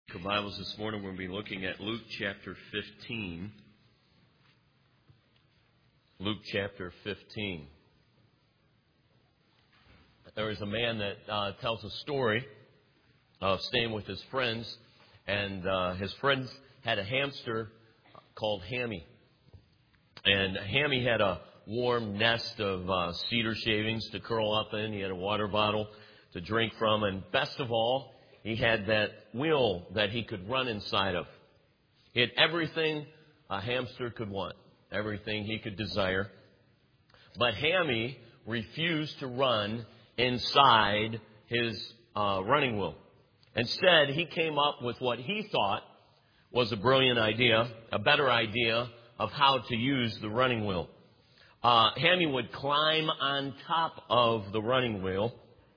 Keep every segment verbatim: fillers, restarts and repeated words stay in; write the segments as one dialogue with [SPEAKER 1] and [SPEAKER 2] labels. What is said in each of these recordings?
[SPEAKER 1] For Bibles this morning, we're going to be looking at Luke chapter fifteen. Luke chapter fifteen. There is a man that uh, tells a story of staying with his friends, and uh, his friends had a hamster called Hammy. And Hammy had a warm nest of uh, cedar shavings to curl up in. He had a water bottle to drink from, and best of all, he had that wheel that he could run inside of. He had everything a hamster could want, everything he could desire. But Hammy refused to run inside his uh, running wheel. Instead, he came up with what he thought was a brilliant idea, a better idea of how to use the running wheel. Uh, Hammy would climb on top of the running wheel.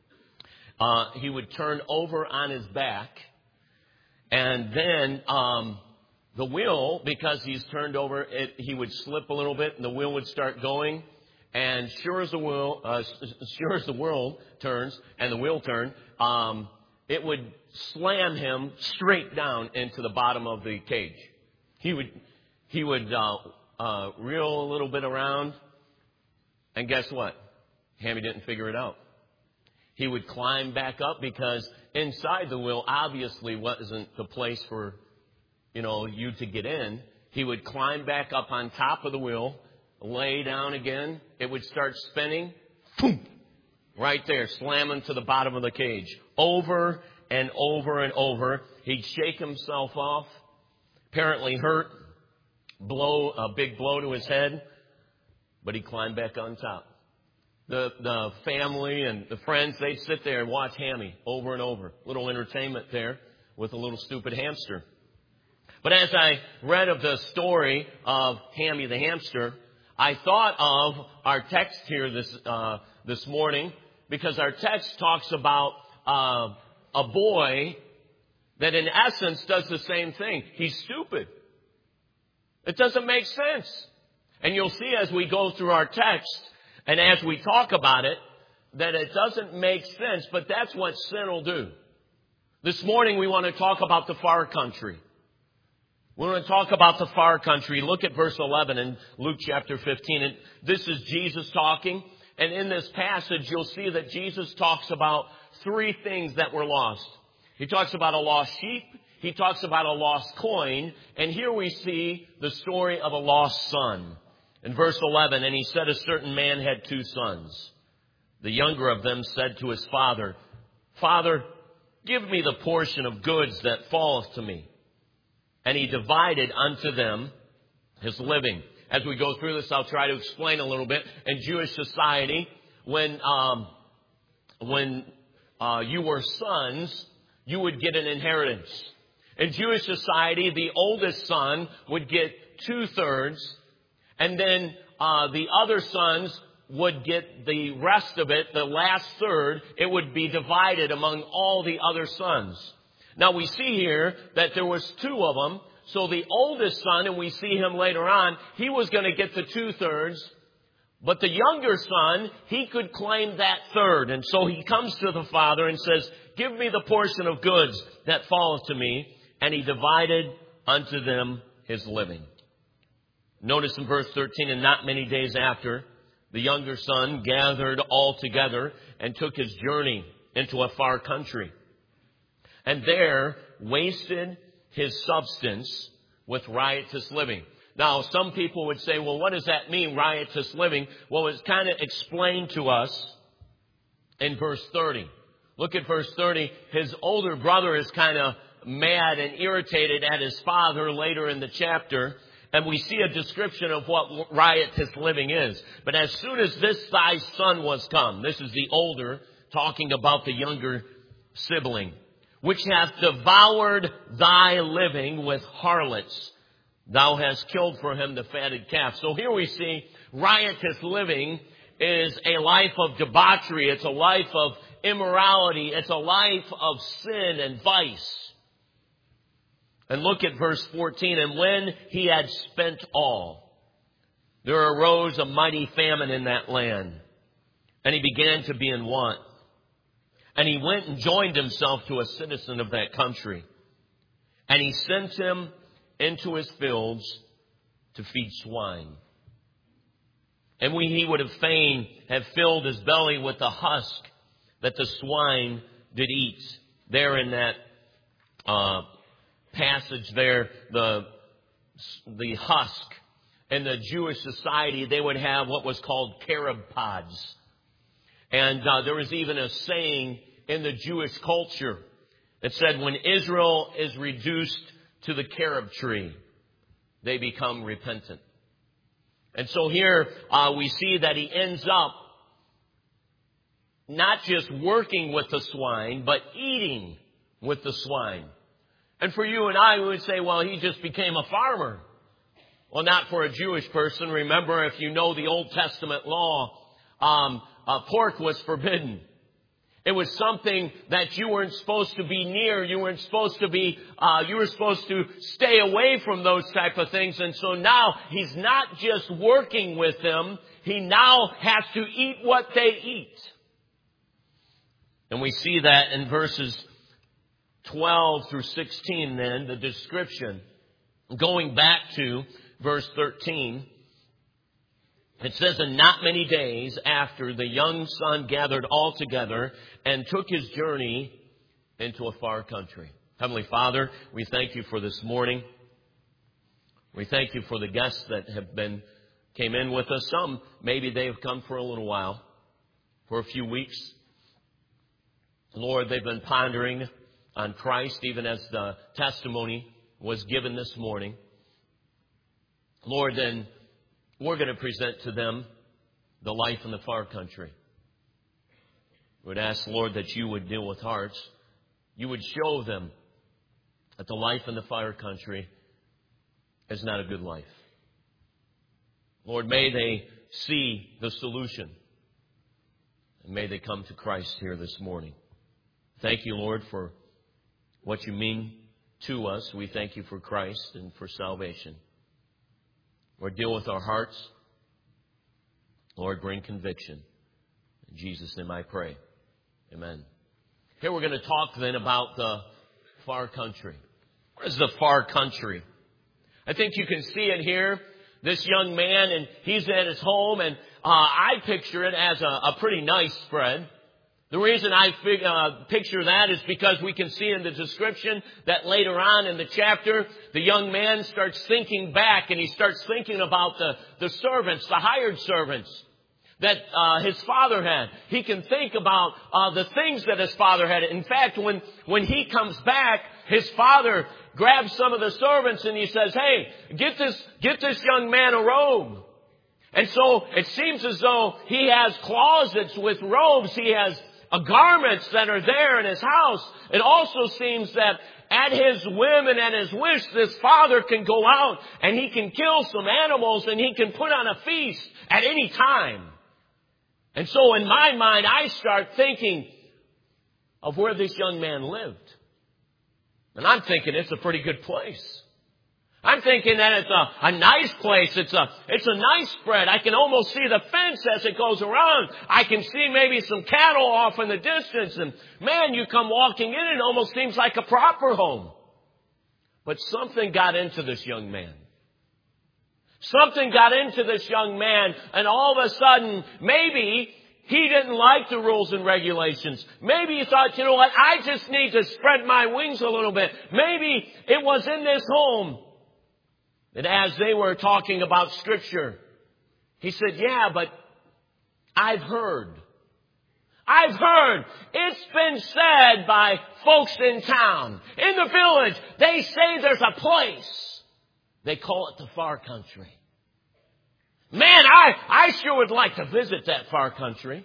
[SPEAKER 1] Uh, he would turn over on his back, and then um, the wheel, because he's turned over, it, he would slip a little bit, and the wheel would start going. And sure as the wheel, uh, sure as the world turns and the wheel turned, um, it would slam him straight down into the bottom of the cage. He would he would uh, uh, reel a little bit around, and guess what? Hammy didn't figure it out. He would climb back up because inside the wheel obviously wasn't the place for, you know, you to get in. He would climb back up on top of the wheel, lay down again. It would start spinning. Boom! Right there, slamming to the bottom of the cage. Over and over and over. He'd shake himself off, apparently hurt, blow a big blow to his head, but he climbed back on top. The the family and the friends, they'd sit there and watch Hammy over and over. Little entertainment there with a little stupid hamster. But as I read of the story of Hammy the hamster, I thought of our text here this uh, this morning, because our text talks about uh, a boy that in essence does the same thing. He's stupid. It doesn't make sense. And you'll see as we go through our text, and as we talk about it, that it doesn't make sense, but that's what sin will do. This morning we want to talk about the far country. We want to talk about the far country. Look at verse eleven in Luke chapter fifteen. And this is Jesus talking. And in this passage, you'll see that Jesus talks about three things that were lost. He talks about a lost sheep. He talks about a lost coin. And here we see the story of a lost son. In verse eleven, and he said, a certain man had two sons. The younger of them said to his father, Father, give me the portion of goods that falleth to me. And he divided unto them his living. As we go through this, I'll try to explain a little bit. In Jewish society, when um, when uh, you were sons, you would get an inheritance. In Jewish society, the oldest son would get two-thirds. And then uh, the other sons would get the rest of it, the last third. It would be divided among all the other sons. Now we see here that there was two of them. So the oldest son, and we see him later on, he was going to get the two-thirds. But the younger son, he could claim that third. And so he comes to the father and says, give me the portion of goods that falleth to me. And he divided unto them his living. Notice in verse thirteen, and not many days after, the younger son gathered all together and took his journey into a far country. And there wasted his substance with riotous living. Now, some people would say, well, what does that mean, riotous living? Well, it's kind of explained to us in verse thirty. Look at verse thirty. His older brother is kind of mad and irritated at his father later in the chapter. And we see a description of what riotous living is. But as soon as this thy son was come, this is the older talking about the younger sibling, which hath devoured thy living with harlots, thou hast killed for him the fatted calf. So here we see riotous living is a life of debauchery. It's a life of immorality. It's a life of sin and vice. And look at verse fourteen. And when he had spent all, there arose a mighty famine in that land. And he began to be in want. And he went and joined himself to a citizen of that country. and he sent him into his fields to feed swine. And we, he would have fain have filled his belly with the husk that the swine did eat. There in that uh, passage there, the, the husk. In the Jewish society, they would have what was called carob pods. And uh, there was even a saying in the Jewish culture that said, when Israel is reduced to the carob tree, they become repentant. And so here uh, we see that he ends up not just working with the swine, but eating with the swine. And for you and I, we would say, well, he just became a farmer. Well, not for a Jewish person. Remember, if you know the Old Testament law, um, uh, pork was forbidden. It was something that you weren't supposed to be near. You weren't supposed to be, uh, you were supposed to stay away from those type of things. And so now he's not just working with them. He now has to eat what they eat. And we see that in verses twelve through sixteen then, the description. Going back to verse thirteen. It says, and not many days after, the young son gathered all together and took his journey into a far country. Heavenly Father, we thank you for this morning. We thank you for the guests that have been, came in with us. Some, maybe they have come for a little while, for a few weeks. Lord, they've been pondering on Christ, even as the testimony was given this morning. Lord, then we're going to present to them the life in the far country. We would ask, Lord, that you would deal with hearts. You would show them that the life in the far country is not a good life. Lord, may they see the solution. And may they come to Christ here this morning. Thank you, Lord, for what you mean to us. We thank you for Christ and for salvation. Lord, deal with our hearts. Lord, bring conviction. In Jesus' name I pray. Amen. Here we're going to talk then about the far country. What is the far country? I think you can see it here. This young man, and he's at his home, and uh, I picture it as a, a pretty nice spread. The reason I fig, uh, picture that is because we can see in the description that later on in the chapter, the young man starts thinking back and he starts thinking about the, the servants, the hired servants that uh, his father had. He can think about uh, the things that his father had. In fact, when, when he comes back, his father grabs some of the servants and he says, hey, get this, get this young man a robe. And so it seems as though he has closets with robes. He has Uh, garments that are there in his house. It also seems that at his whim and at his wish, this father can go out and he can kill some animals and he can put on a feast at any time. And so in my mind, I start thinking of where this young man lived. And I'm thinking it's a pretty good place. I'm thinking that it's a, a nice place. It's a, it's a nice spread. I can almost see the fence as it goes around. I can see maybe some cattle off in the distance. And man, you come walking in, it almost seems like a proper home. But something got into this young man. Something got into this young man. And all of a sudden, maybe he didn't like the rules and regulations. Maybe he thought, you know what, I just need to spread my wings a little bit. Maybe it was in this home. And as they were talking about Scripture, he said, yeah, but I've heard. I've heard. It's been said by folks in town, in the village. They say there's a place. They call it the far country. Man, I, I sure would like to visit that far country.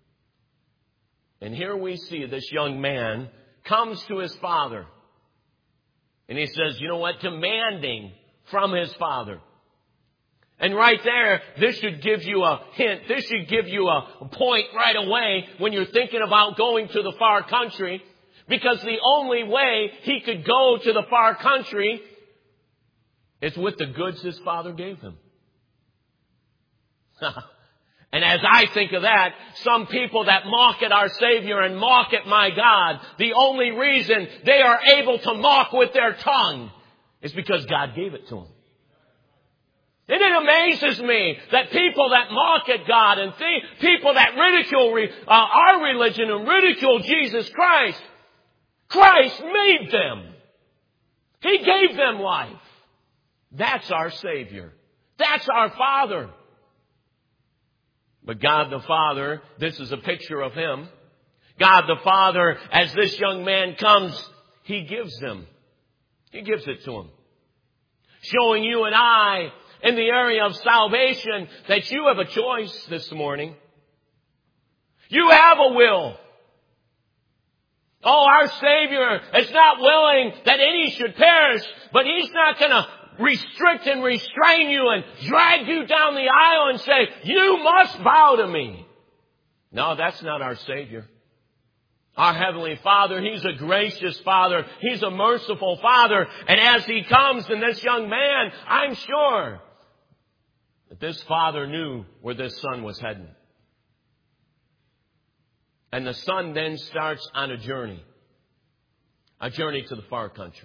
[SPEAKER 1] And here we see this young man comes to his father. And he says, you know what, demanding from his father. And right there, this should give you a hint. This should give you a point right away when you're thinking about going to the far country. Because the only way he could go to the far country is with the goods his father gave him. And as I think of that, some people that mock at our Savior and mock at my God, the only reason they are able to mock with their tongue is because God gave it to them. And it amazes me that people that mock at God and think, people that ridicule uh, our religion and ridicule Jesus Christ, Christ made them. He gave them life. That's our Savior. That's our Father. But God the Father, this is a picture of Him. God the Father, as this young man comes, He gives them. He gives it to him. Showing you and I in the area of salvation that you have a choice this morning. You have a will. Oh, our Savior is not willing that any should perish, but He's not going to restrict and restrain you and drag you down the aisle and say, you must bow to me. No, that's not our Savior. Our Heavenly Father, He's a gracious Father. He's a merciful Father. And as He comes and this young man, I'm sure that this father knew where this son was heading. And the son then starts on a journey. A journey to the far country.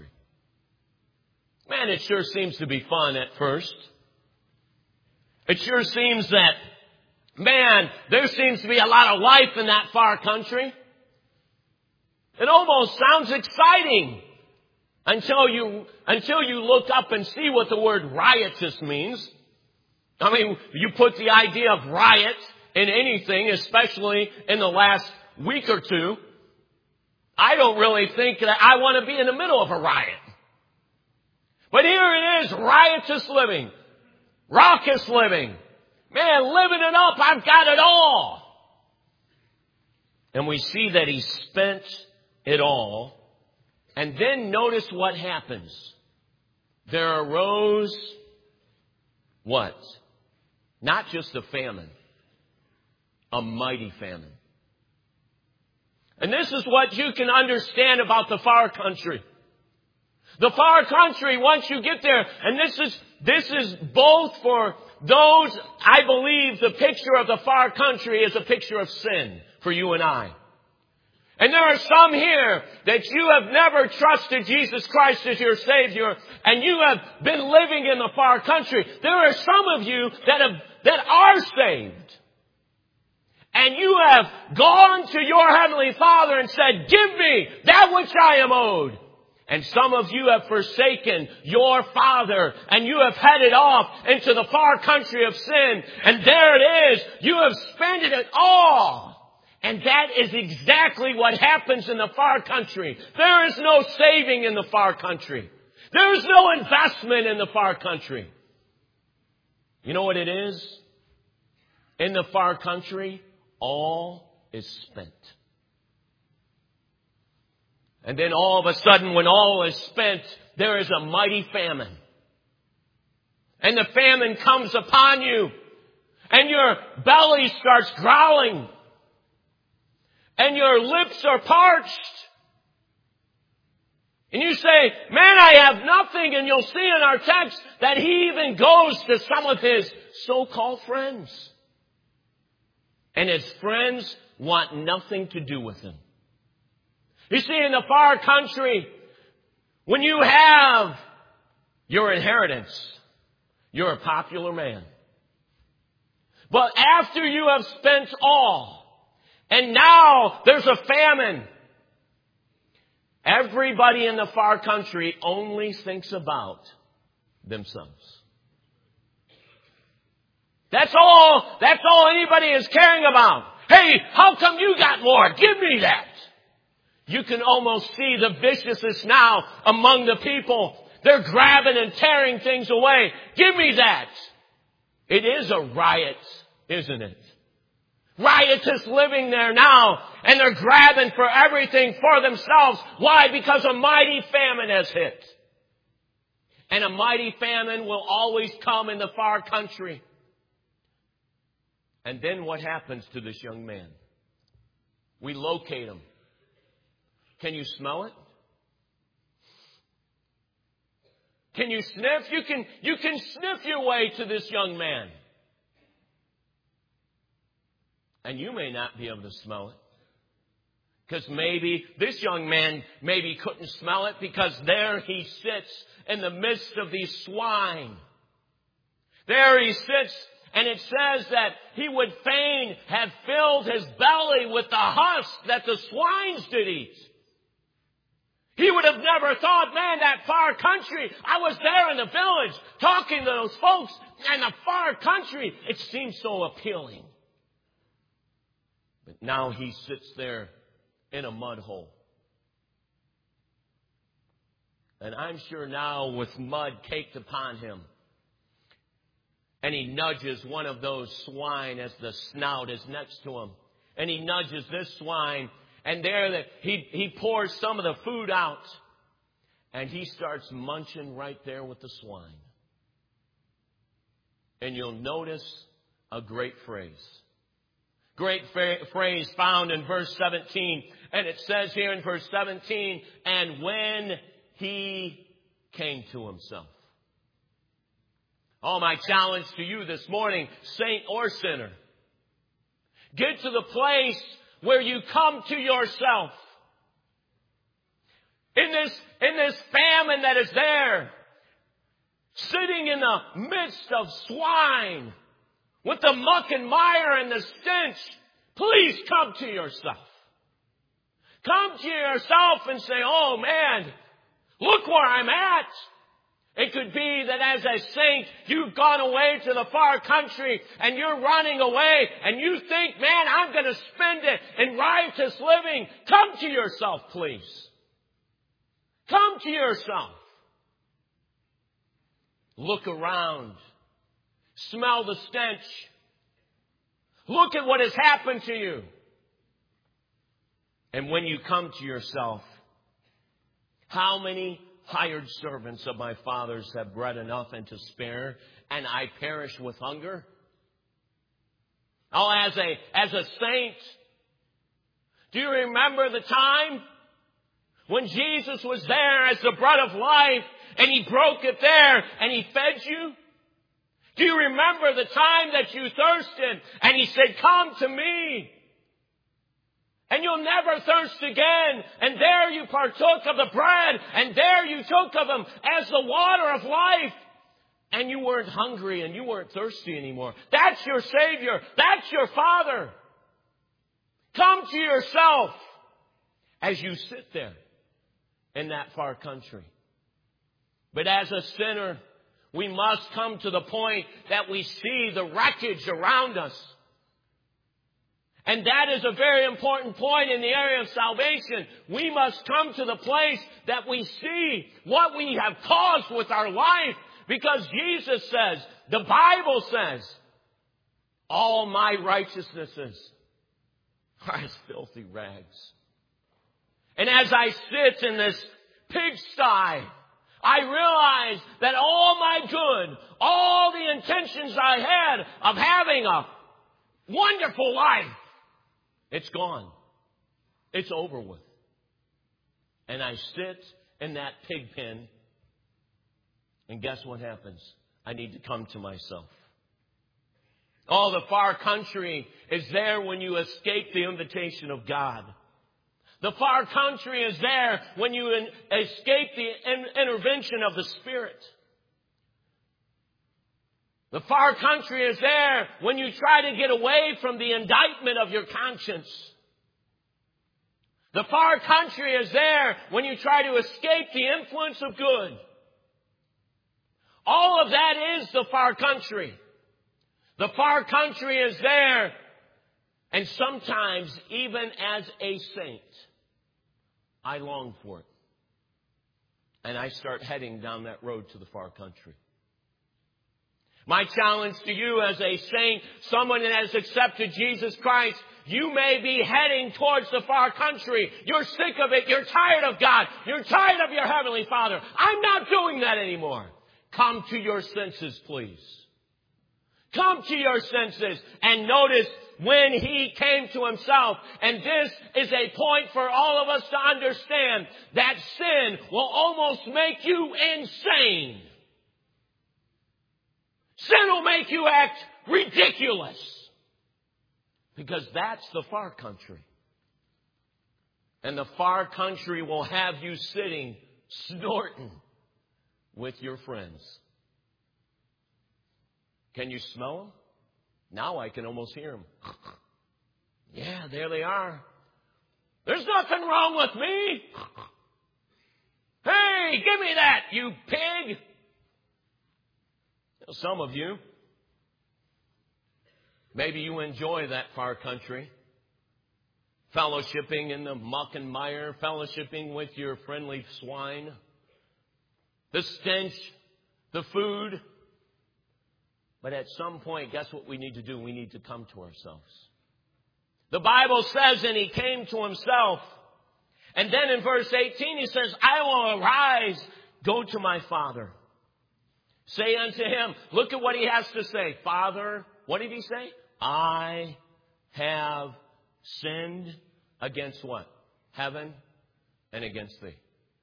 [SPEAKER 1] Man, it sure seems to be fun at first. It sure seems that, man, there seems to be a lot of life in that far country. It almost sounds exciting until you, until you look up and see what the word riotous means. I mean, you put the idea of riot in anything, especially in the last week or two. I don't really think that I want to be in the middle of a riot. But here it is, riotous living, raucous living. Man, living it up, I've got it all. And we see that he spent it all. And then notice what happens. There arose what? Not just a famine, a mighty famine. And this is what you can understand about the far country. The far country, once you get there, and this is, this is both for those, I believe the picture of the far country is a picture of sin for you and I. And there are some here that you have never trusted Jesus Christ as your Savior, and you have been living in the far country. There are some of you that have, that are saved. And you have gone to your Heavenly Father and said, give me that which I am owed. And some of you have forsaken your Father and you have headed off into the far country of sin. And there it is. You have spent it all. And that is exactly what happens in the far country. There is no saving in the far country. There is no investment in the far country. You know what it is? In the far country, all is spent. And then all of a sudden, when all is spent, there is a mighty famine. And the famine comes upon you. And your belly starts growling. And your lips are parched. And you say, man, I have nothing. And you'll see in our text that he even goes to some of his so-called friends. And his friends want nothing to do with him. You see, in the far country, when you have your inheritance, you're a popular man. But after you have spent all, and now there's a famine, everybody in the far country only thinks about themselves. That's all, that's all anybody is caring about. Hey, how come you got more? Give me that. You can almost see the viciousness now among the people. They're grabbing and tearing things away. Give me that. It is a riot, isn't it? Riotous living there now. And they're grabbing for everything for themselves. Why? Because a mighty famine has hit. And a mighty famine will always come in the far country. And then what happens to this young man? We locate him. Can you smell it? Can you sniff? You can, you can sniff your way to this young man. And you may not be able to smell it. Because maybe this young man maybe couldn't smell it because there he sits in the midst of these swine. There he sits, and it says that he would fain have filled his belly with the husk that the swines did eat. He would have never thought, man, that far country, I was there in the village talking to those folks, and the far country, it seemed so appealing. But now he sits there in a mud hole. And I'm sure now with mud caked upon him, and he nudges one of those swine as the snout is next to him. And he nudges this swine, and there the, he, he pours some of the food out. And he starts munching right there with the swine. And you'll notice a great phrase. Great phrase found in verse seventeen. And it says here in verse seventeen, and when he came to himself. Oh, my challenge to you this morning, saint or sinner. Get to the place where you come to yourself. In this, in this famine that is there, sitting in the midst of swine, with the muck and mire and the stench, please come to yourself. Come to yourself and say, oh man, look where I'm at. It could be that as a saint, you've gone away to the far country and you're running away and you think, man, I'm going to spend it in riotous living. Come to yourself, please. Come to yourself. Look around. Smell the stench. Look at what has happened to you. And when you come to yourself, how many hired servants of my father's have bread enough and to spare, and I perish with hunger? Oh, as a, as a saint, do you remember the time when Jesus was there as the bread of life, and he broke it there, and he fed you? Do you remember the time that you thirsted, and he said, come to me, and you'll never thirst again. And there you partook of the bread, and there you took of him as the water of life. And you weren't hungry and you weren't thirsty anymore. That's your Savior. That's your Father. Come to yourself as you sit there in that far country. But as a sinner, we must come to the point that we see the wreckage around us. And that is a very important point in the area of salvation. We must come to the place that we see what we have caused with our life. Because Jesus says, the Bible says, all my righteousnesses are as filthy rags. And as I sit in this pigsty, I realize that all my good, all the intentions I had of having a wonderful life, it's gone. It's over with. And I sit in that pig pen, and guess what happens? I need to come to myself. Oh, the far country is there when you escape the invitation of God. The far country is there when you in, escape the in, intervention of the Spirit. The far country is there when you try to get away from the indictment of your conscience. The far country is there when you try to escape the influence of good. All of that is the far country. The far country is there. And sometimes, even as a saint, I long for it. And I start heading down that road to the far country. My challenge to you as a saint, someone that has accepted Jesus Christ, you may be heading towards the far country. You're sick of it. You're tired of God. You're tired of your Heavenly Father. I'm not doing that anymore. Come to your senses, please. Come to your senses and notice when he came to himself. And this is a point for all of us to understand that sin will almost make you insane. Sin will make you act ridiculous. Because that's the far country. And the far country will have you sitting, snorting with your friends. Can you smell them? Now I can almost hear them. Yeah, there they are. There's nothing wrong with me. Hey, give me that, you pig. Some of you, maybe you enjoy that far country. Fellowshipping in the muck and mire, fellowshipping with your friendly swine. The stench, the food. But at some point, guess what we need to do? We need to come to ourselves. The Bible says, and he came to himself. And then in verse eighteen, he says, I will arise, go to my father. Say unto him, look at what he has to say. Father, what did he say? I have sinned against what? Heaven and against thee.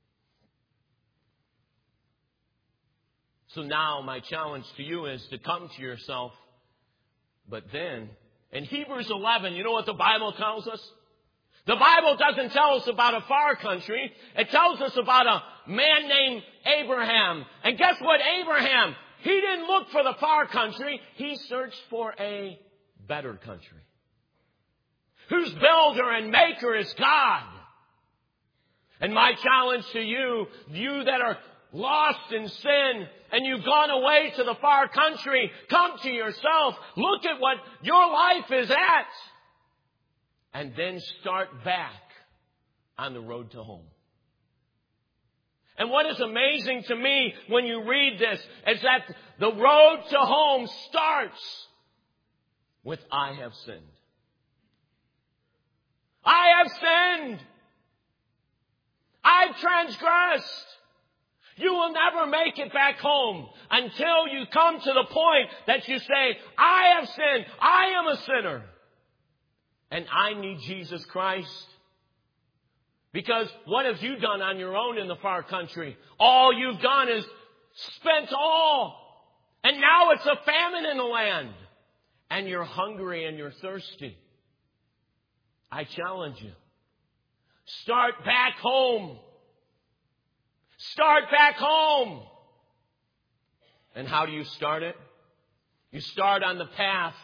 [SPEAKER 1] So now my challenge to you is to come to yourself. But then, in Hebrews eleven, you know what the Bible tells us? The Bible doesn't tell us about a far country. It tells us about a man named Abraham. And guess what? Abraham, he didn't look for the far country. He searched for a better country. Whose builder and maker is God. And my challenge to you, you that are lost in sin and you've gone away to the far country, come to yourself. Look at what your life is at. And then start back on the road to home. And what is amazing to me when you read this is that the road to home starts with I have sinned. I have sinned. I've transgressed. You will never make it back home until you come to the point that you say, I have sinned. I am a sinner. And I need Jesus Christ. Because what have you done on your own in the far country? All you've done is spent all. And now it's a famine in the land. And you're hungry and you're thirsty. I challenge you. Start back home. Start back home. And how do you start it? You start on the path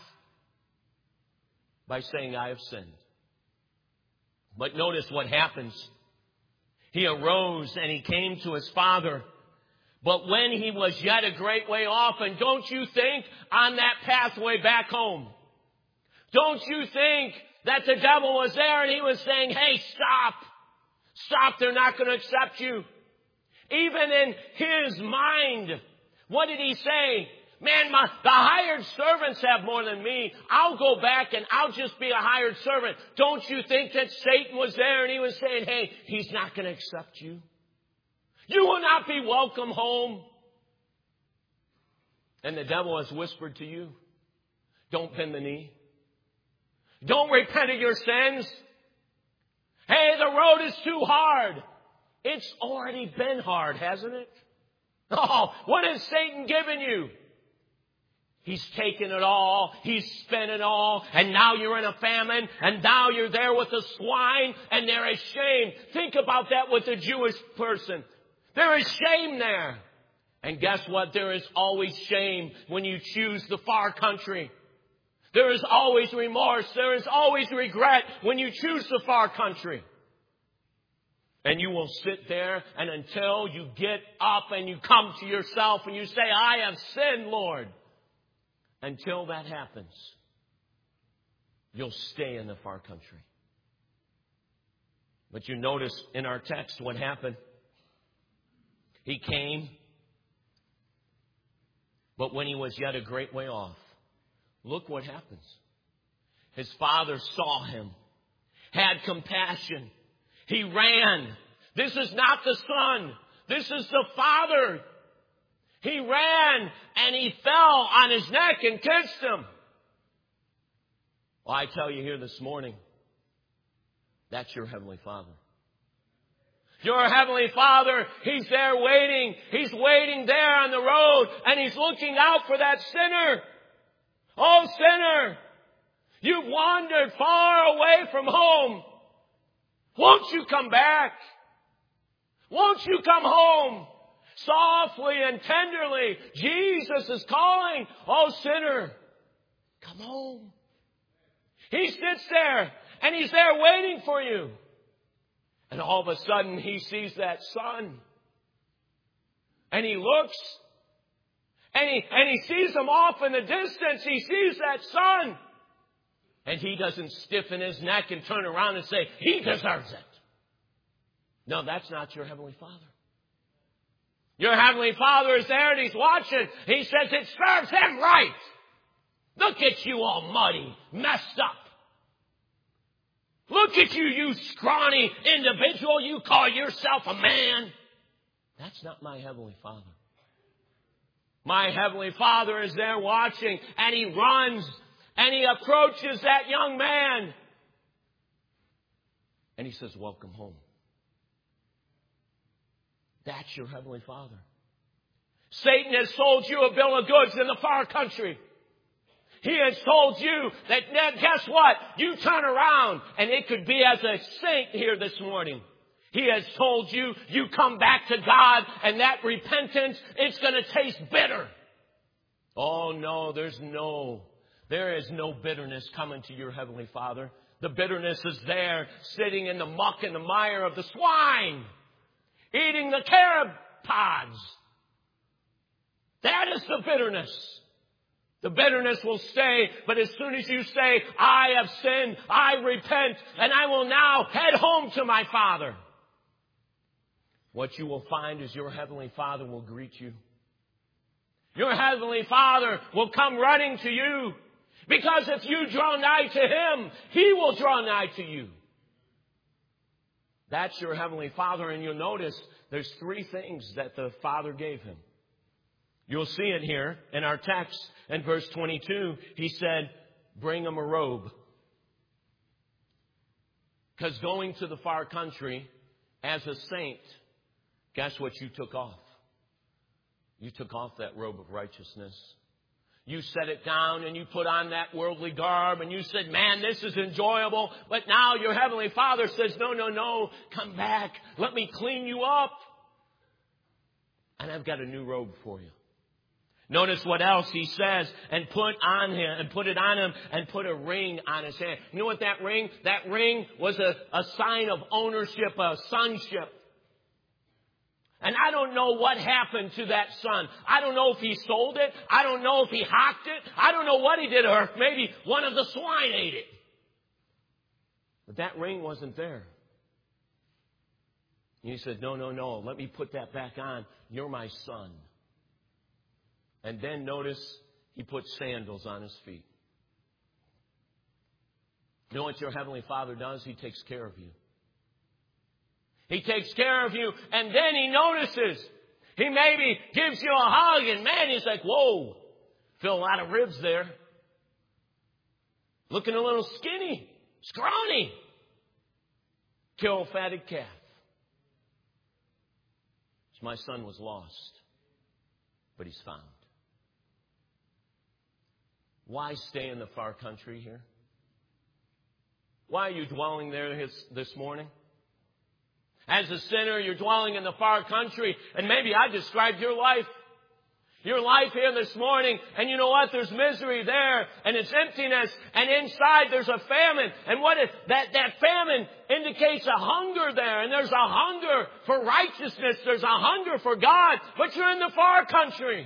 [SPEAKER 1] by saying, I have sinned. But notice what happens. He arose and he came to his father. But when he was yet a great way off, and don't you think on that pathway back home, don't you think that the devil was there and he was saying, hey, stop. Stop, they're not going to accept you. Even in his mind, what did he say? Man, my, the hired servants have more than me. I'll go back and I'll just be a hired servant. Don't you think that Satan was there and he was saying, hey, he's not going to accept you. You will not be welcome home. And the devil has whispered to you, don't bend the knee. Don't repent of your sins. Hey, the road is too hard. It's already been hard, hasn't it? Oh, what has Satan given you? He's taken it all. He's spent it all. And now you're in a famine. And now you're there with the swine. And there is shame. Think about that with a Jewish person. There is shame there. And guess what? There is always shame when you choose the far country. There is always remorse. There is always regret when you choose the far country. And you will sit there and until you get up and you come to yourself and you say, I have sinned, Lord. Until that happens, you'll stay in the far country. But you notice in our text what happened. He came, but when he was yet a great way off, look what happens. His father saw him, had compassion. He ran. This is not the son. This is the father. He ran and he fell on his neck and kissed him. Well, I tell you here this morning, that's your Heavenly Father. Your Heavenly Father, He's there waiting. He's waiting there on the road and He's looking out for that sinner. Oh, sinner, You've wandered far away from home. Won't you come back? Won't you come home? Softly and tenderly, Jesus is calling. Oh, sinner, come home. He sits there, and He's there waiting for you. And all of a sudden, He sees that son. And He looks, and He, and he sees him off in the distance. He sees that son. And He doesn't stiffen His neck and turn around and say, he deserves it. No, that's not your Heavenly Father. Your Heavenly Father is there and He's watching. He says, it serves Him right. Look at you all muddy, messed up. Look at you, you scrawny individual. You call yourself a man. That's not my Heavenly Father. My Heavenly Father is there watching, and He runs and He approaches that young man. And He says, welcome home. That's your Heavenly Father. Satan has sold you a bill of goods in the far country. He has told you that, guess what? You turn around, and it could be as a saint here this morning. He has told you, you come back to God, and that repentance, it's going to taste bitter. Oh, no, there's no, there is no bitterness coming to your Heavenly Father. The bitterness is there, sitting in the muck and the mire of the swine, eating the carob pods. That is the bitterness. The bitterness will stay, but as soon as you say, I have sinned, I repent, and I will now head home to my Father, what you will find is your Heavenly Father will greet you. Your Heavenly Father will come running to you, because if you draw nigh to Him, He will draw nigh to you. That's your Heavenly Father, and you'll notice there's three things that the Father gave Him. You'll see it here in our text in verse twenty-two. He said, bring him a robe. Because going to the far country as a saint, guess what you took off? You took off that robe of righteousness. You set it down and you put on that worldly garb and you said, man, this is enjoyable. But now your Heavenly Father says, no, no, no, come back. Let me clean you up. And I've got a new robe for you. Notice what else He says, and put on him, and put it on him, and put a ring on his hand. You know what that ring? That ring was a, a sign of ownership, a sonship. And I don't know what happened to that son. I don't know if he sold it. I don't know if he hocked it. I don't know what he did, or maybe one of the swine ate it. But that ring wasn't there. And He said, no, no, no, let me put that back on. You're my son. And then notice He put sandals on his feet. You know what your Heavenly Father does? He takes care of you. He takes care of you, and then He notices. He maybe gives you a hug, and man, He's like, whoa, feel a lot of ribs there. Looking a little skinny, scrawny. Kill a fatted calf. My son was lost, but he's found. Why stay in the far country here? Why are you dwelling there this, this morning? As a sinner, you're dwelling in the far country, and maybe I described your life. Your life here this morning, and you know what? There's misery there, and it's emptiness, and inside there's a famine. And what is that? That famine indicates a hunger there, and there's a hunger for righteousness. There's a hunger for God, but you're in the far country.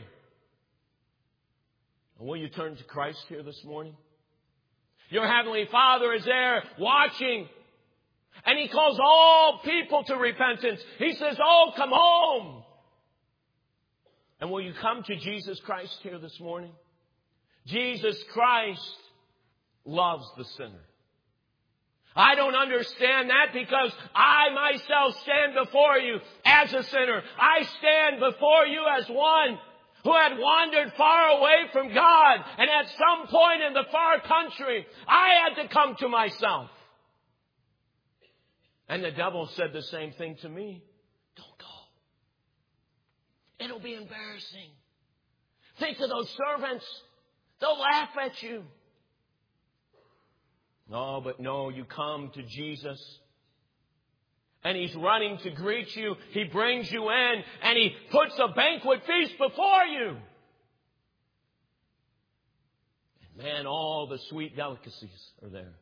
[SPEAKER 1] And will you turn to Christ here this morning? Your Heavenly Father is there watching, and He calls all people to repentance. He says, oh, come home. And will you come to Jesus Christ here this morning? Jesus Christ loves the sinner. I don't understand that because I myself stand before you as a sinner. I stand before you as one who had wandered far away from God. And at some point in the far country, I had to come to myself. And the devil said the same thing to me. Don't go. It'll be embarrassing. Think of those servants. They'll laugh at you. Oh, but no, you come to Jesus. And He's running to greet you. He brings you in and He puts a banquet feast before you. And man, all the sweet delicacies are there.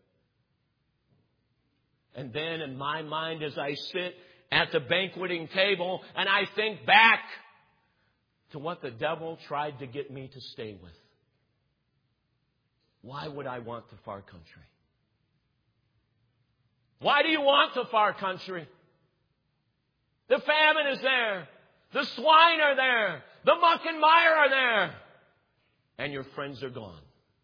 [SPEAKER 1] And then in my mind, as I sit at the banqueting table and I think back to what the devil tried to get me to stay with. Why would I want the far country? Why do you want the far country? The famine is there. The swine are there. The muck and mire are there. And your friends are gone.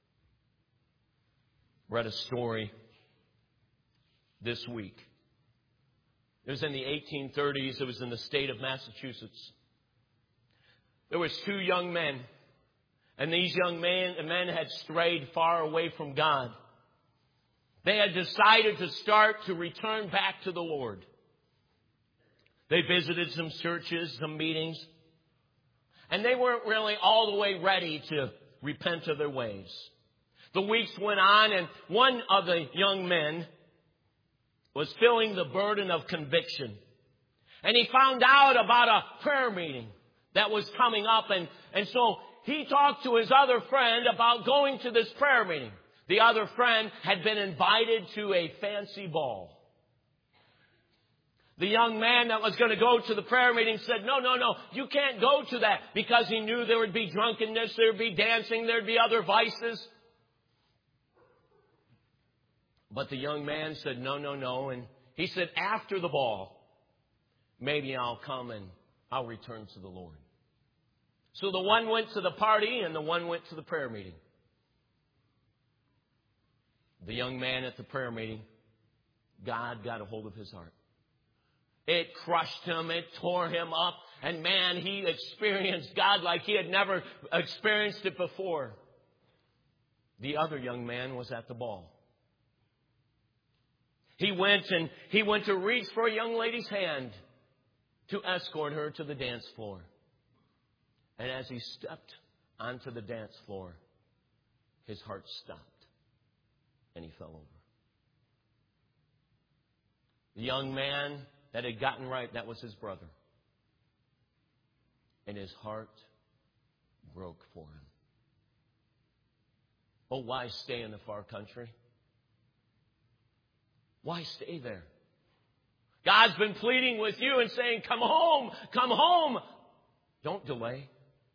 [SPEAKER 1] Read a story this week. It was in the eighteen thirties. It was in the state of Massachusetts. There was two young men. And these young men, men had strayed far away from God. They had decided to start to return back to the Lord. They visited some churches, some meetings. And they weren't really all the way ready to repent of their ways. The weeks went on, and one of the young men was feeling the burden of conviction. And he found out about a prayer meeting that was coming up. And, and so he talked to his other friend about going to this prayer meeting. The other friend had been invited to a fancy ball. The young man that was going to go to the prayer meeting said, no, no, no, you can't go to that, because he knew there would be drunkenness, there would be dancing, there would be other vices. But the young man said, no, no, no. And he said, after the ball, maybe I'll come and I'll return to the Lord. So the one went to the party and the one went to the prayer meeting. The young man at the prayer meeting, God got a hold of his heart. It crushed him. It tore him up. And man, he experienced God like he had never experienced it before. The other young man was at the ball. He went and he went to reach for a young lady's hand to escort her to the dance floor. And as he stepped onto the dance floor, his heart stopped and he fell over. The young man that had gotten right, that was his brother. And his heart broke for him. Oh, why stay in the far country? Why stay there? God's been pleading with you and saying, come home, come home. Don't delay.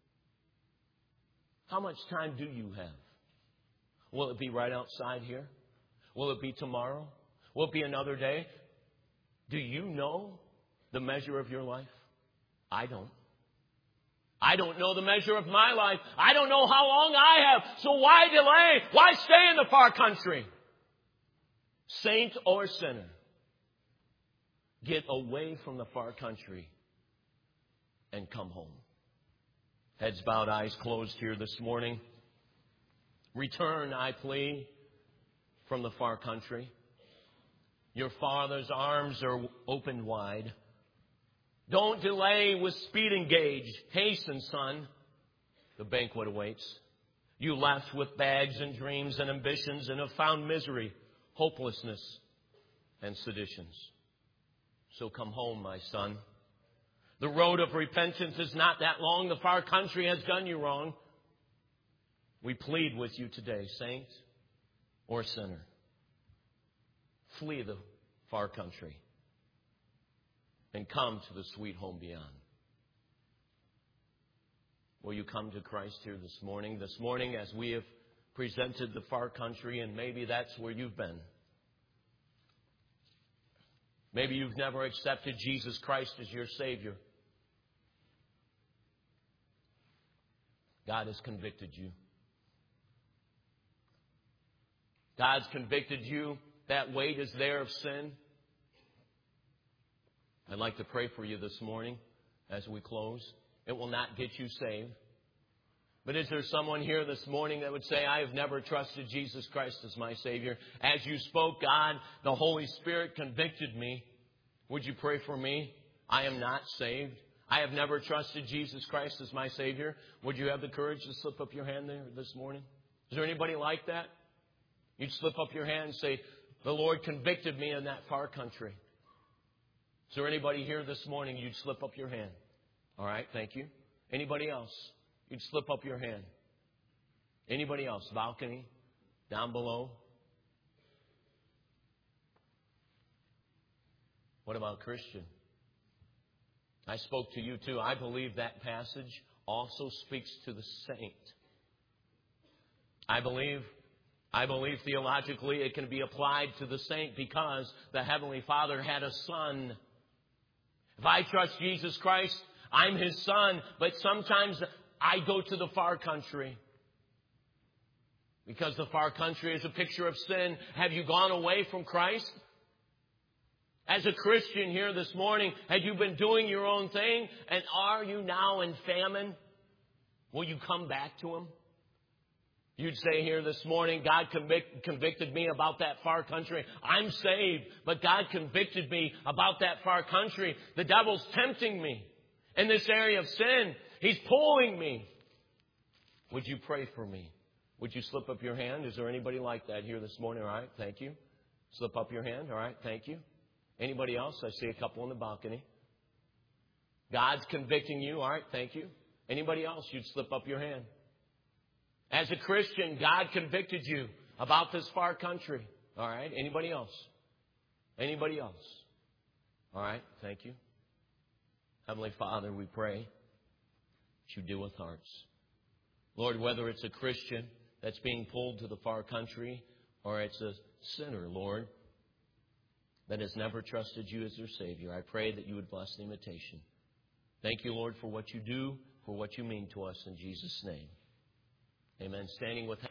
[SPEAKER 1] How much time do you have? Will it be right outside here? Will it be tomorrow? Will it be another day? Do you know the measure of your life? I don't. I don't know the measure of my life. I don't know how long I have. So why delay? Why stay in the far country? Saint or sinner, get away from the far country and come home. Heads bowed, eyes closed here this morning. Return, I plead, from the far country. Your Father's arms are opened wide. Don't delay with speed engaged. Hasten, son. The banquet awaits. You left with bags and dreams and ambitions and have found misery, hopelessness, and seditions. So come home, my son. The road of repentance is not that long. The far country has done you wrong. We plead with you today, saint or sinner. Flee the far country and come to the sweet home beyond. Will you come to Christ here this morning? This morning, as we have presented the far country, and maybe that's where you've been. Maybe you've never accepted Jesus Christ as your Savior. God has convicted you. God's convicted you. That weight is there of sin. I'd like to pray for you this morning as we close. It will not get you saved. But is there someone here this morning that would say, I have never trusted Jesus Christ as my Savior? As you spoke, God, the Holy Spirit convicted me. Would you pray for me? I am not saved. I have never trusted Jesus Christ as my Savior. Would you have the courage to slip up your hand there this morning? Is there anybody like that? You'd slip up your hand and say, the Lord convicted me in that far country. Is there anybody here this morning? You'd slip up your hand. All right, thank you. Anybody else? You'd slip up your hand. Anybody else? Balcony? Down below? What about Christian? I spoke to you too. I believe that passage also speaks to the saint. I believe, I believe theologically it can be applied to the saint because the Heavenly Father had a son. If I trust Jesus Christ, I'm His son, but sometimes I go to the far country. Because the far country is a picture of sin. Have you gone away from Christ? As a Christian here this morning, have you been doing your own thing? And are you now in famine? Will you come back to Him? You'd say here this morning, God convic- convicted me about that far country. I'm saved, but God convicted me about that far country. The devil's tempting me in this area of sin. He's pulling me. Would you pray for me? Would you slip up your hand? Is there anybody like that here this morning? All right, thank you. Slip up your hand. All right, thank you. Anybody else? I see a couple on the balcony. God's convicting you. All right, thank you. Anybody else? You'd slip up your hand. As a Christian, God convicted you about this far country. All right, anybody else? Anybody else? All right, thank you. Heavenly Father, we pray that you deal with hearts. Lord, whether it's a Christian that's being pulled to the far country or it's a sinner, Lord, that has never trusted you as their Savior, I pray that you would bless the invitation. Thank you, Lord, for what you do, for what you mean to us in Jesus' name. Amen. Standing with